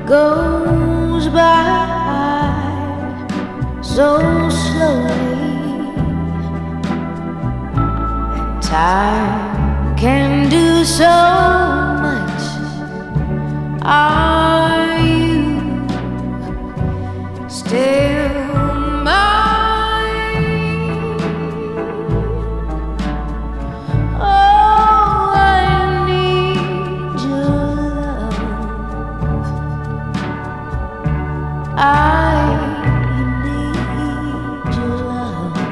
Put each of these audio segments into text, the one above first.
goes by so slowly, and time can do so much. Are you still mine? Oh, I need your love. I need your love.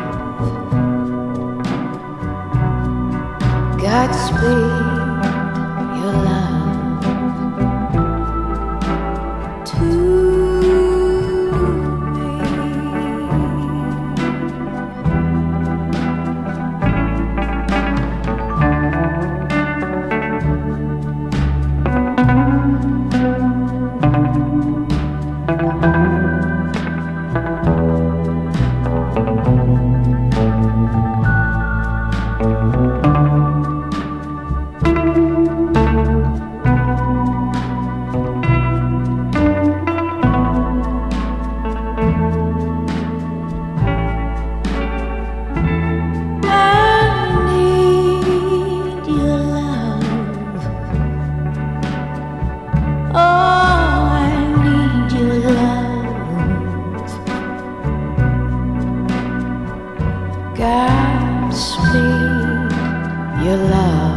Godspeed, your love to me. Godspeed, your love.